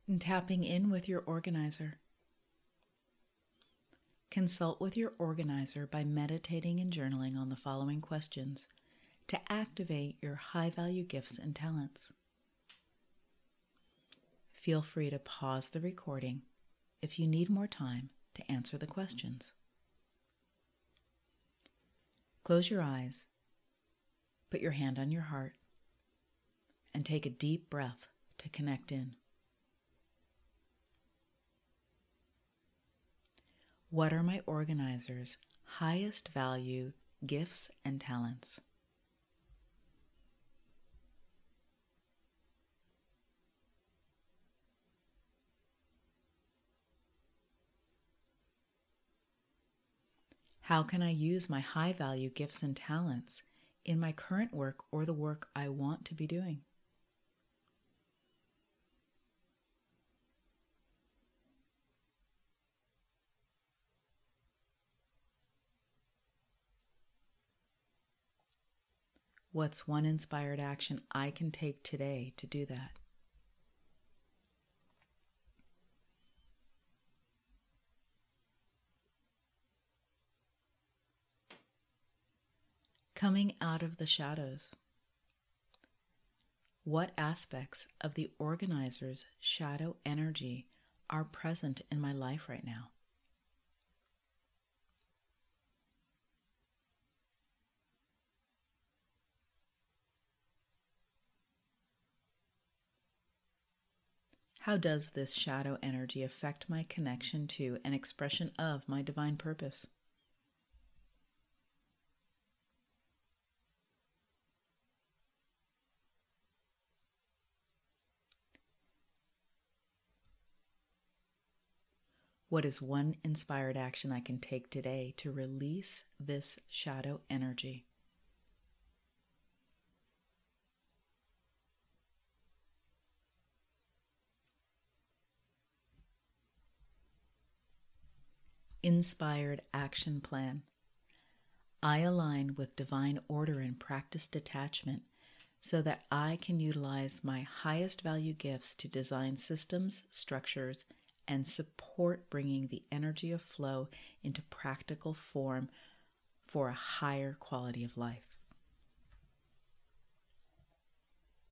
and tapping in with your organizer. Consult with your organizer by meditating and journaling on the following questions to activate your high-value gifts and talents. Feel free to pause the recording if you need more time to answer the questions. Close your eyes, put your hand on your heart, and take a deep breath to connect in. What are my organizer's highest value gifts and talents? How can I use my high-value gifts and talents in my current work or the work I want to be doing? What's one inspired action I can take today to do that? Coming out of the shadows. What aspects of the organizer's shadow energy are present in my life right now? How does this shadow energy affect my connection to and expression of my divine purpose? What is one inspired action I can take today to release this shadow energy? Inspired action plan. I align with divine order and practice detachment so that I can utilize my highest value gifts to design systems, structures, and support bringing the energy of flow into practical form for a higher quality of life.